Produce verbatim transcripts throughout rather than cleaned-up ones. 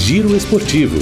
Giro Esportivo.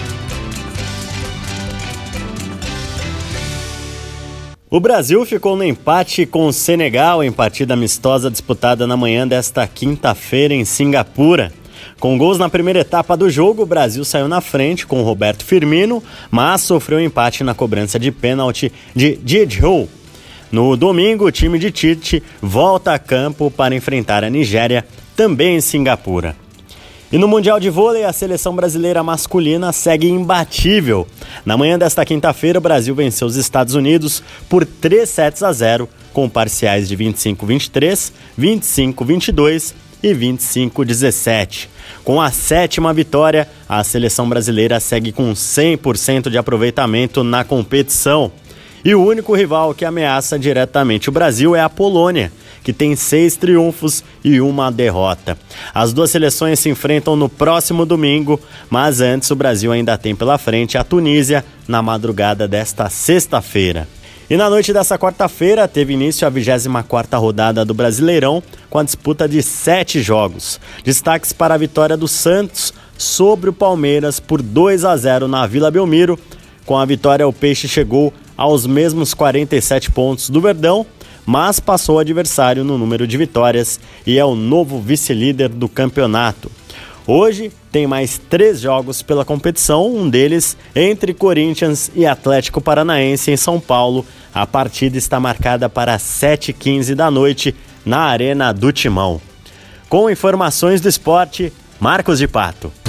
O Brasil ficou no empate com o Senegal em partida amistosa disputada na manhã desta quinta-feira em Singapura. Com gols na primeira etapa do jogo, o Brasil saiu na frente com o Roberto Firmino, mas sofreu um empate na cobrança de pênalti de Diedhiou. No domingo, o time de Tite volta a campo para enfrentar a Nigéria, também em Singapura. E no Mundial de Vôlei, a seleção brasileira masculina segue imbatível. Na manhã desta quinta-feira, o Brasil venceu os Estados Unidos por três sets a zero, com parciais de vinte e cinco a vinte e três, vinte e cinco a vinte e dois e vinte e cinco a dezessete. Com a sétima vitória, a seleção brasileira segue com cem por cento de aproveitamento na competição. E o único rival que ameaça diretamente o Brasil é a Polônia, que tem seis triunfos e uma derrota. As duas seleções se enfrentam no próximo domingo, mas antes o Brasil ainda tem pela frente a Tunísia na madrugada desta sexta-feira. E na noite dessa quarta-feira teve início a vigésima quarta rodada do Brasileirão, com a disputa de sete jogos. Destaques para a vitória do Santos sobre o Palmeiras por dois a zero na Vila Belmiro. Com a vitória, o Peixe chegou aos mesmos quarenta e sete pontos do Verdão, mas passou o adversário no número de vitórias e é o novo vice-líder do campeonato. Hoje tem mais três jogos pela competição, um deles entre Corinthians e Atlético Paranaense em São Paulo. A partida está marcada para sete e quinze da noite na Arena do Timão. Com informações do esporte, Marcos de Pato.